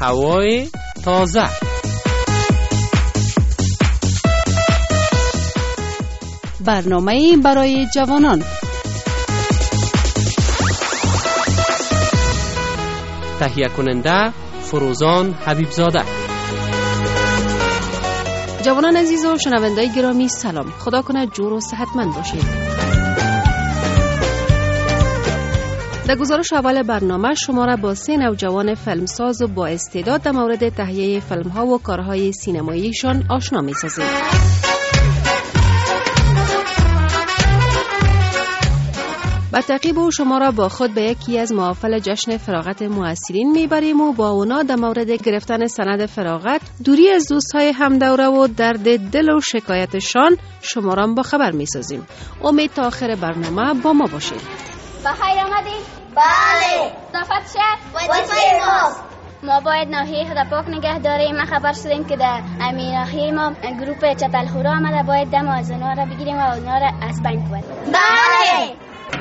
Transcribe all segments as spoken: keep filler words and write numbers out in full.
هوای تازه. برنامه برای جوانان. تهیه کننده فروزان حبیبزاده. جوانان عزیز و شنوندگان گرامی سلام. خدا کنه جور و صحتمند باشید. در گزارش اول برنامه شما را با سه نوجوان فیلمساز و با استعداد در مورد تهیه فیلم‌ها و کارهای سینماییشان آشنا می‌سازیم. با تعقیب او شما را با خود به یکی از محافل جشن فراغت مؤثرین میبریم و با اونا در مورد گرفتن سند فراغت، دوری از دوستهای همدوره و درد دل و شکایتشان شما را با خبر میسازیم. امید تا آخر برنامه با ما باشید. بخیر آمدید؟ بله. اضافت شد؟ وظیفه ماست. ما باید ناحیه خدا پاک نگه داریم. ما خبر شدیم که در امین ناحیه ما گروپ چتلخورا آمده، باید دم از اونا را بگیریم و اونا را از بین کنیم. بله.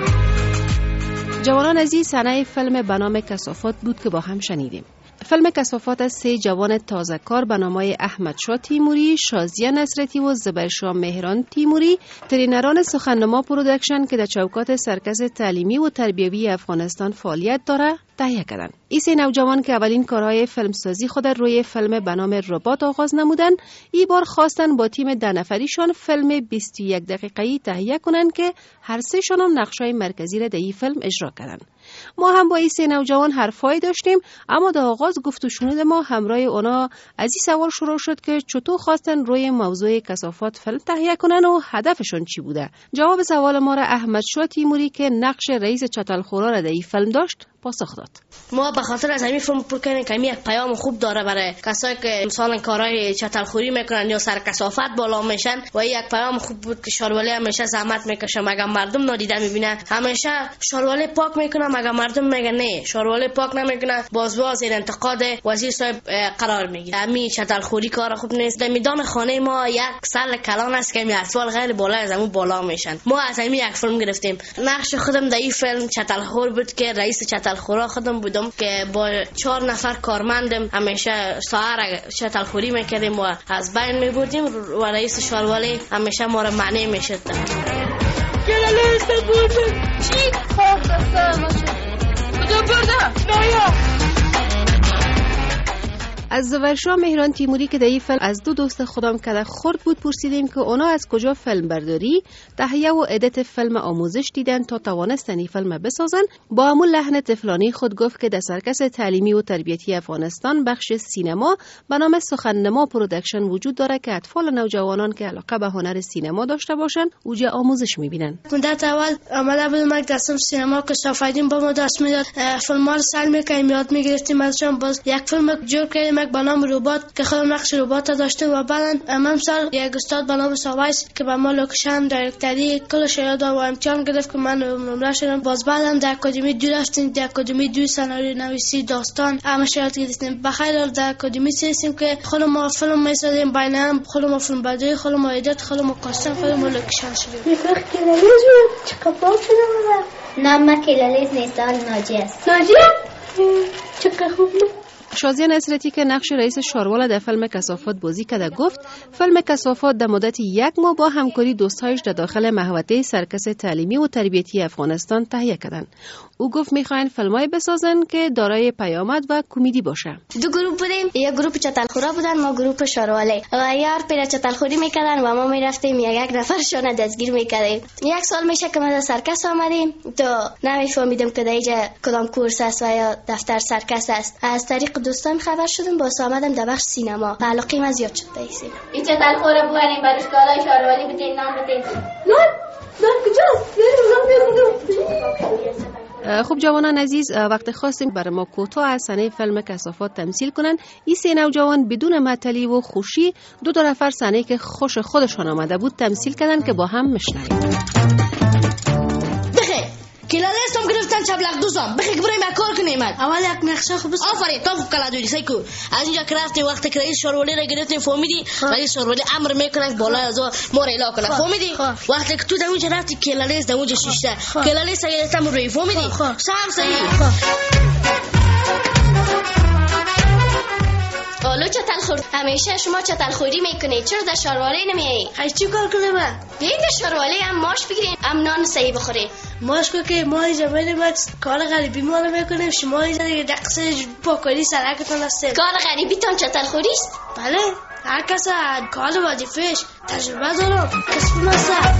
جوانان عزیز، صحنه فیلم به نام کثافات بود که با هم شنیدیم. فیلم کثافات از سه جوان تازه کار به نام احمد شاه تیموری، شازیه نصرتی و زبیر شاه مهران تیموری، ترینران سخننما پروداکشن که در چوکات سرکس تعلیمی و تربیوی افغانستان فعالیت داره تهیه کردند. این سه نوجوان که اولین کارهای فیلمسازی خود روی فیلم به نام ربات آغاز نمودند، این بار خواستن با تیم ده نفریشان فیلم بیست و یک دقیقه‌ای تهیه کنند که هر سه شان هم نقشای مرکزی را در این فیلم اجرا کردند. ما هم با این سه نوجوان حرفایی داشتیم، اما در آغاز گفت و شنود ما همراه اونا از این سوال شروع شد که چطور خواستن روی موضوع کثافات فیلم تهیه کنن و هدفشون چی بوده. جواب سوال ما را احمد شاه تیموری که نقش رئیس چتلخورا را در این فیلم داشت پاسخ داد. ما به خاطر از همین فیلم پر کردیم که یک پیام خوب داره برای کسایی که مثلا کارهای چتلخوری میکنن یا سر کثافت بالا میشن، و یک پیام خوب بود که شاروالی همیشه زحمت میکشه مگر مردم نادیده میبینه، همیشه شاروالی پاک میکنه مگر مردم میگن نه شاروالی پاک نمیکنه، باز باز این انتقاد وزیر صاحب قرار میگیره. همین چتلخوری کار خوب نیست. در میدان خانه ما یک سل کلان است که می اسوال غیر بالا از همون بالا میشن. ما از همین یک فیلم گرفتیم. نقش خودم در این فیلم چتلخور بود که رئیس چتلخورا خودم بودم که با چهار نفر کارمندم همیشه ساعت چتلخوری میکردیم و از بین میبردیم و رئیس شاروالی همیشه ما را معنی میشد. گلاله استفاده چی؟ خواه دسته ما شد کجا برده؟ نایا از زبیر شاه مهران تیموری که در این فیلم از دو دوست خودم که خرد بود پرسیدیم که اونا از کجا فیلم برداری، تهیه و ادیت فیلم آموزش دیدن تا توانستن این فیلم بسازن. با همون لحن طفلانی خود گفت که در سرکس تعلیمی و تربیتی افغانستان بخش سینما به نام سخننما پروداکشن وجود داره که اطفال نوجوانان که علاقه به هنر سینما داشته باشن اوجا آموزش میبینن. مدت اول آمده بودم یک دستم سینما که صافیدیم با ما دست میداد، فیلم رو سر میکنیم یاد میگرفتیم ازشان. باز یک فیلم جور کردیم یک به نام ربات که خودم نقش ربات داشتم و بعدن امام سال یک استاد به نام ساوایس که به ما لوکیشن دایرکتری کلش یاد و امتحان گرفت که من نمره شدم. باز بعدن در اکادمی دو رفتیم، در اکادمی دو سناریو نویسی داستان همه یاد گرفتیم. بخیر در اکادمی سیستم که خودم ما فیلم میسازیم، بین هم خودم ما فیلم برداری، خودم ما ادیت، خودم ما کاستم، خودم ما لوکیشن شدیم. میفرق کلالیز بود چه کپاب شدم؟ نه ما کلالیز نیست، ناجی است. ناجی؟ چقدر خوب بود. شازیه نصرتی که نقش رئیس شاروالا در فیلم کثافات بازی کرده گفت فیلم کثافات در مدت یک ماه با همکاری دوستایش در داخل محوطه سرکس تعلیمی و تربیتی افغانستان تهیه کردند. او گفت میخواین فیلمای بسازن که دارای پیامد و کمدی باشه. دو گروه بودیم، یک گروه چتلخورا بودن، ما گروه شاروالی و یار پر چتلخوری میکردن و ما میرفتیم یک یک نفرشون دستگیر میکردیم. یک سال میشه که ما در سرکس آمدیم، تو نمیفهمیدم که اینجا کدام کورس است و یا دفتر سرکس است. از طریق دوستان خبر شدم، باز آمدم در بخش سینما. علاقه من زیاد شد به این سینما. این چتلخورا بودیم، برای اشکالای شاروالی بودیم، نام بودیم. نه نه کجاست؟ خب جوانان عزیز، وقت خواستیم برای ما کوتاه از صحنه فیلم کثافات تمثیل کنن. این سه نوجوان بدون معطلی و خوشی دو دو نفر صحنه که خوش خودشان آمده بود تمثیل کردن که با هم میشنویم. کلاله استم گرفتن چبلق دوزم بخی که بریم یک کار کنیم. اول یک نقشه خوب است. آفرین تو خوب کلا دویدی سیکو. از اینجا که رفتیم وقتی که رئیس شاروالی را گرفتیم فهمیدی؟ رئیس شاروالی امر میکنه بالا از ما را اعلام کنه. فهمیدی؟ وقتی که تو در اونجا رفتی کلاله در اونجا شیشته. کلاله سگرتم روی فهمیدی؟ سام صحیح. چتل خورد همیشه شما چتل خوری میکنید، چرا در شارواله نمیایی؟ خیلی چی کار کنیم؟ بیایید در شارواله هم ماش بگیرین، هم نان صحیح بخورید. ماش کو که ما اینجا میریم کار غریبی ما رو میکنیم، شما اینجا دیگه دقیقه پاکاری سرکتون هستید. کار غریبی تان چتل خوری است؟ بله، هر کس کار وظیفه‌اش تجربه دارم، کسب مسئله.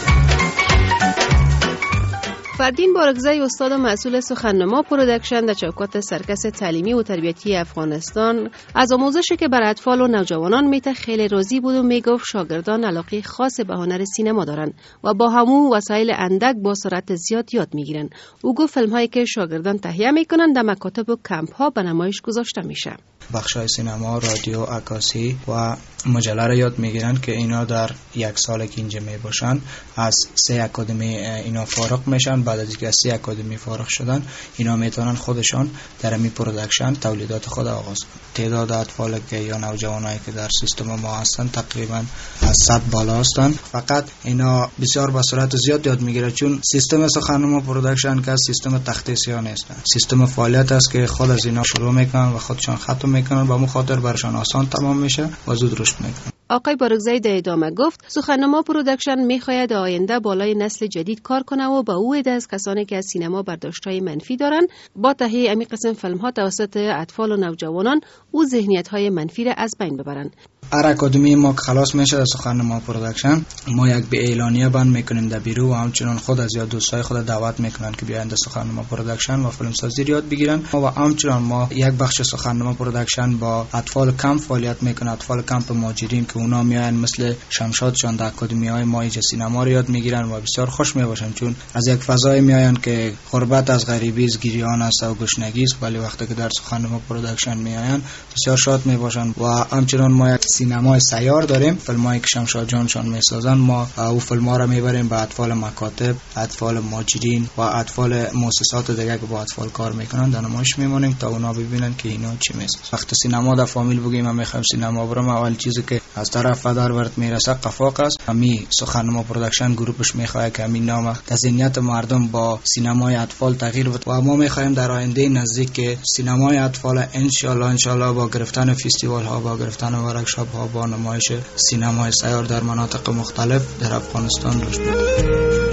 فردین بارگزای استاد و مسئول سخننما پروداکشن در چوکات سرکس تعلیمی و تربیتی افغانستان از آموزشی که بر اطفال و نوجوانان میته خیلی راضی بود و میگفت شاگردان علاقه خاص به هنر سینما دارن و با همو وسایل اندک با سرعت زیاد یاد میگیرن. او گفت فیلم هایی که شاگردان تهیه میکنن در مکاتب و کمپ ها به نمایش گذاشته میشه. بخشای سینما، رادیو، عکاسی و مجله را یاد میگیرن که اینا در یک سال که اینجا می باشن از سه اکادمی اینا فارغ میشن. بعد از اینکه از سه اکادمی فارغ شدن اینا میتونن خودشان در می پروداکشن تولیدات خود آغاز کنن. تعداد اطفال که یا نوجوانایی که در سیستم ما هستن تقریبا از صد بالا هستن. فقط اینا بسیار با سرعت زیاد یاد میگیره چون سیستم سخننما پروداکشن که سیستم تخصیصی نیست، سیستم فعالیت است که خود از اینا شروع میکنن و خودشان ختم میکنن، با مخاطر برشان آسان تمام میشه و زود رشد میکنن. آقای بارگزای در ادامه گفت سخننما پروداکشن میخواید آینده بالای نسل جدید کار کنه و با او از کسانی که از سینما برداشت‌های منفی دارن با تهیه امی قسم فیلم‌ها توسط اطفال و نوجوانان او ذهنیت‌های منفی را از بین ببرن. هر اکادمی ما کلاس میشه در سخننما پروداکشن ما یک به اعلانیه بند میکنیم در بیرو و همچنان خود از یا دوستای خود دعوت میکنن که بیاین در سخننما پروداکشن و فیلم سازی یاد بگیرن و همچنان ما یک بخش سخننما پروداکشن با اطفال کمپ فعالیت میکنه، اطفال کمپ مهاجرین که اونا میاین مثل شمشاد چون در اکادمی های ما اینجا سینما رو یاد میگیرن و بسیار خوش میباشن چون از یک فضای میاین که غربت از غریبی از گریان است و گشنگی است، ولی وقتی که در سخننما پروداکشن میاین بسیار شاد میباشن. و همچنان ما یک سینمای سیار داریم، فیلمایی که شمشاد جانشان میسازن ما او فیلم‌ها را میبریم به اطفال مکاتب، اطفال مهاجرین و اطفال مؤسسات دیگه که با اطفال کار میکنن در نمایش میمونیم تا اونا ببینن که اینا چی میسازن. وقتی سینما در فامیل بگیم ما میخوایم سینما برام، اول چیزی که از طرف فدار ورت میرسه قفاق است. همین سخننما پروداکشن گروپش میخواد که همین نام در ذهنیت مردم با سینمای اطفال تغییر بده و ما میخوایم در آینده نزدیک که سینمای اطفال ان شاء الله ان شاء الله با گرفتن فستیوال ها، با گرفتن ورکشاپ ها، با نمایش سینمای سیار در مناطق مختلف در افغانستان رشد بده.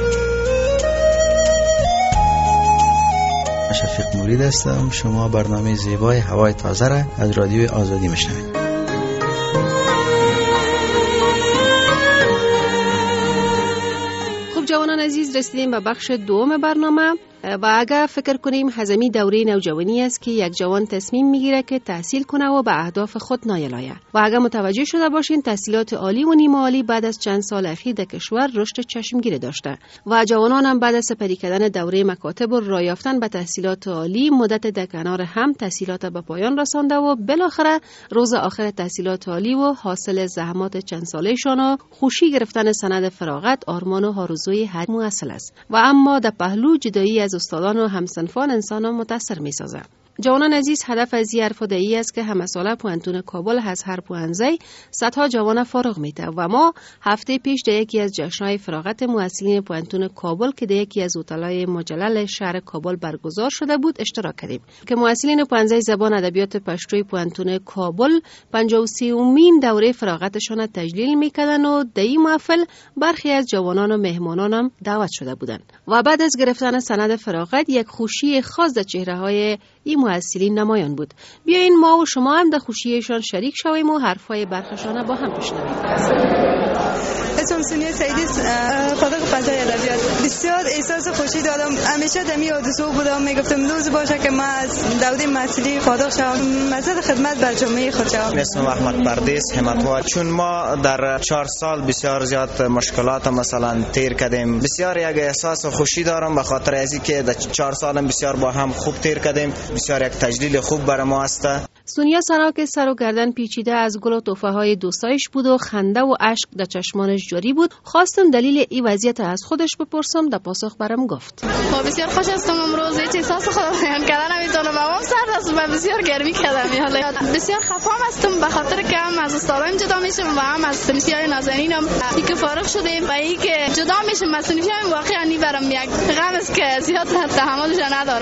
شفیق مرید هستم. شما برنامه زیبای هوای تازه را از رادیو آزادی میشنوید. جوانان عزیز رسیدیم به بخش دوم برنامه و اگر فکر کنیم هزمی دوره نوجوانی است که یک جوان تصمیم میگیره که تحصیل کنه و به اهداف خود نایل آید و اگر متوجه شده باشین تحصیلات عالی و نیمه عالی بعد از چند سال اخیر در کشور رشد چشمگیر داشته و جوانان هم بعد از سپری کردن دوره مکاتب و راه یافتن به تحصیلات عالی مدت در کنار هم تحصیلات به پایان رسانده و بالاخره روز آخر تحصیلات عالی و حاصل زحمات چند سالهشان و خوشی گرفتن سند فراغت آرمان و آرزوی هر محصل است و اما در پهلو جدایی از استادان و همسنفان انسان را متاثر می سازه. جوانان عزیز هدف از این حرف ای است که همه ساله پوانتون کابل از هر پوانزه صدها جوان فارغ میته و ما هفته پیش در یکی از جشن‌های فراغت محصلین پوانتون کابل که در یکی از هتل‌های مجلل شهر کابل برگزار شده بود اشتراک کردیم که محصلین پوانزه زبان ادبیات پشتوی پوانتون کابل پنجاه و سومین دوره فراغتشان تجلیل میکردن و در این محفل برخی از جوانان و مهمانان هم دعوت شده بودند و بعد از گرفتن سند فراغت یک خوشی خاص در چهره‌های این محصلین نمایان بود. بیاین ما و شما هم در خوشیشان شریک شویم و حرفای برخشان با هم بشنویم. اسمم سونیا سعیدی، فارغ فضای ادبیات. بسیار احساس خوشی دارم. همیشه دمی آرزو بودم، میگفتم روز باشه که ما از دوره محصلی فارغ شوم، مزد خدمت بر جامعه خود شوم. اسمم احمد پردیس همتوال. چون ما در چهار سال بسیار زیاد مشکلات مثلا تیر کردیم، بسیار یک احساس خوشی دارم به خاطر از اینکه در چهار سالم بسیار با هم خوب تیر کردیم، بسیار یک تجلیل خوب برای ما است. سونیا سراک سر و گردن پیچیده از گل و تحفه های دوستایش بود و خنده و اشک در چشمانش جاری بود. خواستم دلیل این وضعیت از خودش بپرسم، در پاسخ برام گفت خب بسیار خوش هستم امروز، هیچ احساس خودم بیان کردن نمیتونم، اما سرد است و بسیار گرمی کردم. حالا بسیار خفم هستم به خاطر که هم از استادام جدا میشم و هم از صنفیای نازنینم که فارغ شدیم و این که جدا میشم از صنفیام واقعا نی برام یک غم است که زیاد تحملش ندارم دیگه.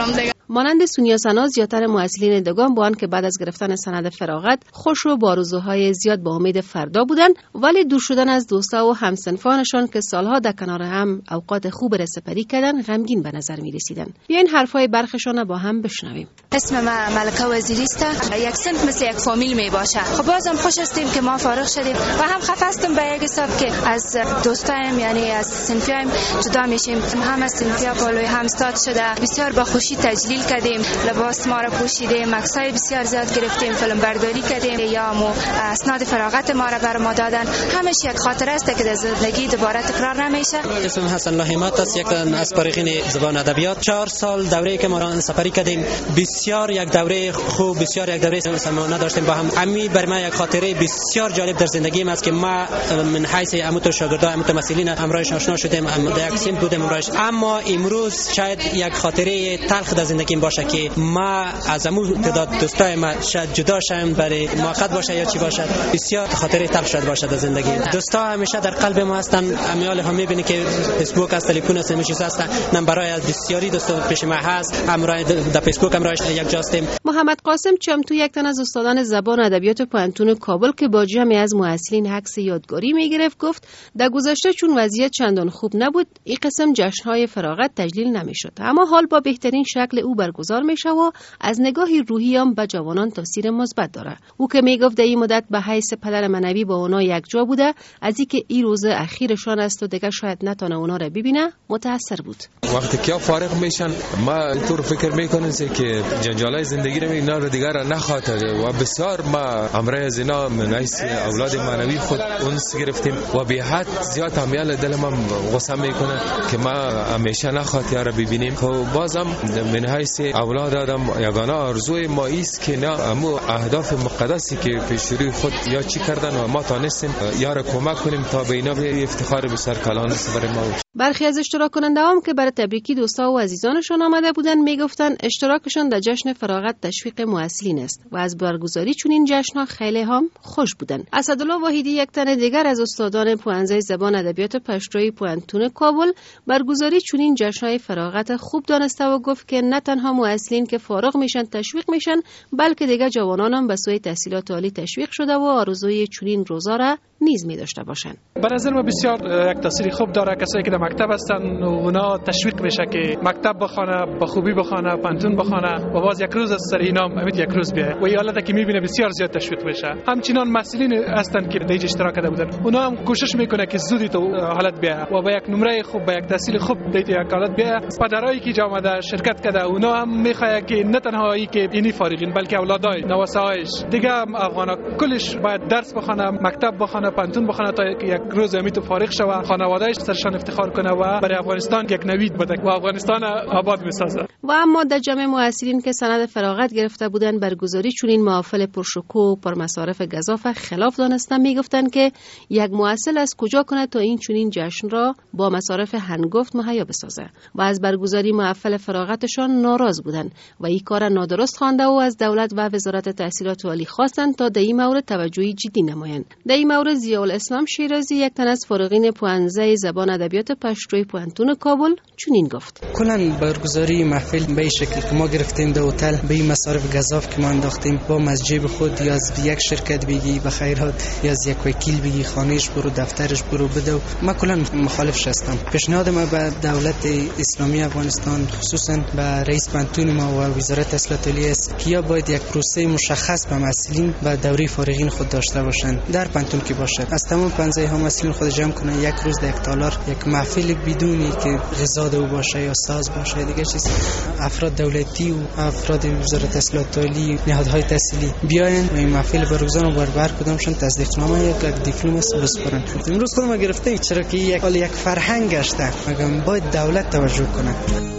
مانند سونیا سنا، زیادتر معسلین دگان با آنکه بعد از گرفتن سند فراغت خوش و با آرزوهای زیاد با امید فردا بودند، ولی دور شدن از دوستا و همسنفانشان که سالها در کنار هم اوقات خوب را سپری کردن غمگین به نظر می رسیدند. بیاین حرفای برخشان با هم بشنویم. اسم ما ملکه وزیری است. یک صنف مثل یک فامیل می باشه. خب بازم خوش هستیم که ما فارغ شدیم و هم خفه هستم به یک حساب که از دوستایم یعنی از صنفیایم جدا میشیم. هم از صنفیا بالای هم استاد شده، بسیار با خوشی تجلیل کردیم، لباس ما را پوشیدیم، عکسای بسیار زیاد گرفتیم، فیلم برداری کردیم، یا مو اسناد فراغت ما را بر ما دادن. همش یک خاطره است که در زندگی دوباره تکرار نمیشه. اسم حسن لاهیمات است، یک از فارغین زبان ادبیات. چهار سال دوره‌ای که ما را سپری کردیم بسیار یک دوره خوب، بسیار یک دوره سمانه داشتیم با هم. امی بر ما یک خاطره بسیار جالب در زندگیم است که ما من حیث اموت شاگردا اموت مسئولین امرایش آشنا شدیم، در یک سیم بودیم امرایش. اما امروز شاید یک خاطره تلخ در زندگیم باشه که ما از امو تعداد دوستای ما شاید جدا شیم، برای موقت باشه یا چی باشه، بسیار خاطره تلخ شد باشه در زندگی. دوستا همیشه در قلب ما هستن. امیال هم میبینی که فیسبوک است، تلفن است، همیشه هستن. نمبرای از بسیاری دوستا پیش ما هست، امرای در فیسبوک امرایش یک جاستیم. محمد قاسم چمتو، یک تن از استادان زبان ادبیات پانتون کابل که با جمعی از معسلین عکس یادگاری میگرفت، گفت در گذشته چون وضعیت چندان خوب نبود این قسم جشن‌های فراغت تجلیل نمیشد، اما حال با بهترین شکل او برگزار میشه و از نگاهی روحی هم به جوانان تاثیر مثبت داره. او که میگفت در این مدت به حیث پدر معنوی با اونا یک جا بوده، از اینکه این روز اخیرشان است و دیگه شاید نتونه اونا را ببینه متاثر بود. وقتی که فارغ میشن ما اینطور فکر میکنیم که جنجالای زندگی رو اینا رو دیگه نخاطره و بسیار ما امره از اینا من حیث اولاد معنوی خود اونس گرفتیم و به حد زیاد همیال دل ما غصه میکنه که ما همیشه نخاطره رو ببینیم. خب بازم من حیث اولاد آدم یگانه آرزوی ما است که نه امو اهداف مقدسی که پیش روی خود یا چی کردن و ما تانستیم یا را کمک کنیم تا به اینا به افتخار به سر کلان است برای ما. برخی از اشتراک کننده هم که برای تبریکی دوستا و عزیزانشان آمده بودند میگفتن اشتراکشان در جشن فراغت تشویق معسلین است و از برگزاری چون این جشن‌ها خیلی هم خوش بودند. اسدالله واحدی، یک تن دیگر از استادان پوانزه زبان ادبیات پشتویی پوانتون کابل، برگزاری چون این جشن‌های فراغت خوب دانسته و گفت که نه تنها معسلین که فارغ میشن تشویق میشن، بلکه دیگر جوانان هم به سوی تحصیلات عالی تشویق شده و آرزوی چنین روزا را نیز می داشته باشند. به نظر من بسیار یک تاثیر خوب داره. کسایی که در مکتب هستن اونا تشویق میشه که مکتب بخونه، با خوبی بخونه، پانتون بخونه و باز یک روز از سر اینا امید یک روز بیاد و این حالت که میبینه بسیار زیاد تشویق میشه. همچنان مسئولین هستن که در اشتراک کرده بودن، اونا هم کوشش میکنه که زودی تو حالت بیاد و با یک نمره خوب، با یک تحصیل خوب در یک حالت بیاد. پدرایی که جامعه شرکت کرده اونا هم میخواد که نه تنها ای که اینی فارغین بلکه اولادای نواسایش دیگه افغانا کلش باید درس بخونه، مکتب بخونه، پانتون بخونه تا یک روز امید فارغ شوه، خانواده‌اش سرشان افتخار کنه و برای افغانستان یک نوید بده و افغانستان آباد بسازه. و اما در جمع معسلین که سند فراغت گرفته بودند برگزاری چنین محافل پرشکوه و پرمصارف گزاف خلاف دانستن، میگفتند که یک معسل از کجا کنه تا این چنین جشن را با مصارف هنگفت مهیا بسازه و از برگزاری محافل فراغتشان ناراض بودند و این کار نادرست خوانده و از دولت و وزارت تحصیلات عالی خواستند تا در این مورد توجهی جدی نمایند. در این مورد ضیاءالاسلام شیرازی، یک تن از فارغین پوانزه زبان ادبیات پشتویی پوانتون کابل، چنین گفت: کلا برگزاری محفل به این شکل که ما گرفتیم در هتل به این مصارف گزاف که ما انداختیم با مسجد خود یا از یک شرکت بگی به خیرات یا از یک وکیل بگی خانهش برو دفترش برو بده و ما کلا مخالفش هستم. پیشنهاد ما به دولت اسلامی افغانستان خصوصا به رئیس پانتون ما و وزارت تحصیلات عالی است که یا باید یک پروسه مشخص به مسئولین و دوره فارغین خود داشته باشند در پانتون که باشد. از تمام پنجاه ها مسئولین خود جمع کنه یک روز در یک تالار یک محفل بدونی که غذا دو باشه یا ساز باشه دیگه چیز، افراد دولتی و افراد وزارت تحصیلات عالی نهادهای تحصیلی بیاین و این محفل برگزار و بر کدامشون تصدیقنامه یا یک دیپلم بسپارن. امروز خودم گرفته چرا که یک حال یک فرهنگ گشته مگم باید دولت توجه کنه.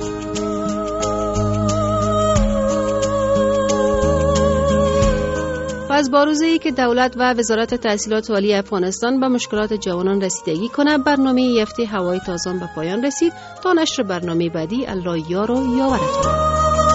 از باروزه‌ای که دولت و وزارت تحصیلات عالی افغانستان به مشکلات جوانان رسیدگی کنه، برنامه یفته هوای تازه به پایان رسید. تا نشر برنامه بعدی، الله یار و یاورتون.